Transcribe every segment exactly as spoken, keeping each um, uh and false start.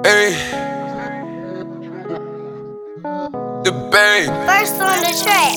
Hey, the babe. First on the track.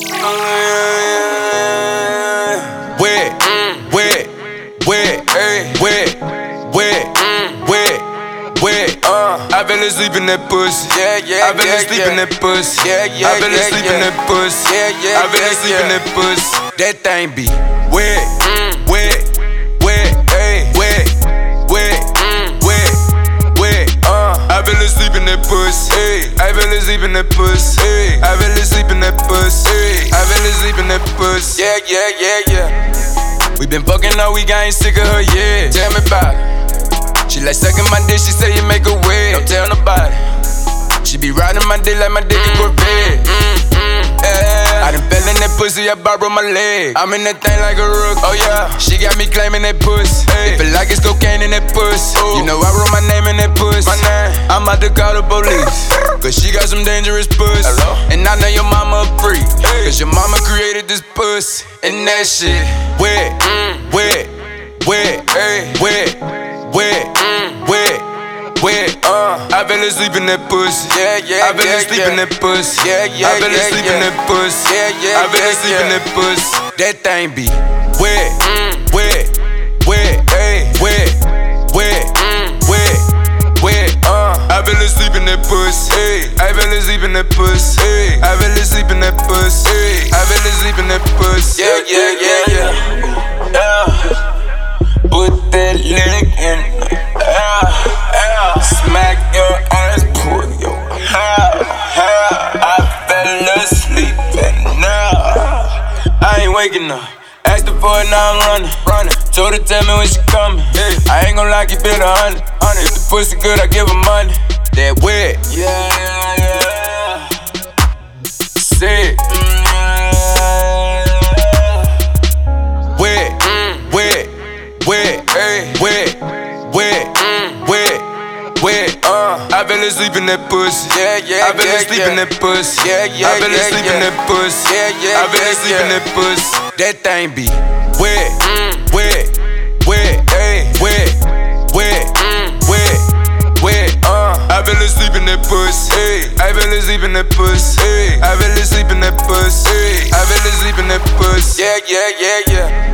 Wet, wet, wet, hey, wet, wet, wet, wet. Uh, I fell asleep in that pussy. Yeah, yeah, I fell yeah, asleep yeah. in that pussy. Yeah, yeah, I fell yeah, asleep yeah. in that pussy. Yeah, yeah, I fell yeah, asleep in yeah. that pussy. That thing be wet, wet, wet, hey, wet, wet, wet, wet. Uh, I fell asleep in that pussy. Hey, I fell asleep in that pussy. Hey, I fell asleep in that pussy. Hey, I fell asleep in that pussy. Yeah, yeah, yeah, yeah. We been fucking all week, I ain't sick of her, yeah. Tell me about it. She like sucking my dick, she say you make her wet. Don't tell nobody. She be riding my dick like my dick is Corvette. Yeah. I done fell in that pussy, I borrowed my leg. I'm in that thing like a rook. Oh yeah. She got me claiming that pussy. Hey. Feel like it's cocaine in that pussy. Ooh. You know I wrote my name in that pussy. My name. I'm about to call the police, cause she got some dangerous pussy. Hello? And I know your mama a freak, Hey. cause your mama created this pussy. And that shit wet, wet, wet, Hey. wet, wet, wet, wet. Uh, I fell asleep in that pussy. Yeah, yeah, I fell yeah, asleep yeah. in that pussy. Yeah, yeah, I fell yeah, asleep yeah. in that pussy. Yeah, yeah, I fell yeah, asleep in yeah. that pussy. That thing be wet, wet, wet, hey, wet, wet, wet, wet. Uh, I fell asleep in that pussy. Hey, I fell asleep in that pussy. Hey, I fell asleep in that pussy. Hey, I fell asleep in that pussy. Yeah, yeah, yeah, yeah. Yeah. Put that lick in the air, air. Smack your ass, pull your hair, hair. I fell asleep and now I ain't waking up. Asked her for it, now I'm running, running. Told her tell me when she coming. Yeah. I ain't gon' lie, keep it a hundred. If the pussy good, I give her money. That wet, Yeah, yeah, yeah. sick, wet, wet, wet, Hey. wet, wet, wet, wet. Uh, I fell asleep in that pussy. Yeah, yeah, I fell yeah, asleep yeah. in that pussy. Yeah, yeah, I fell yeah, asleep yeah. in that pussy. Yeah, yeah, I fell yeah, asleep in yeah. that pussy. That thing be wet, wet, wet, Hey. wet, wet, wet, wet. Uh, I fell asleep in that pussy. Hey, I fell asleep in that pussy. Hey, I fell asleep in that pussy. Hey, I fell asleep in that pussy. Yeah, yeah, yeah, yeah.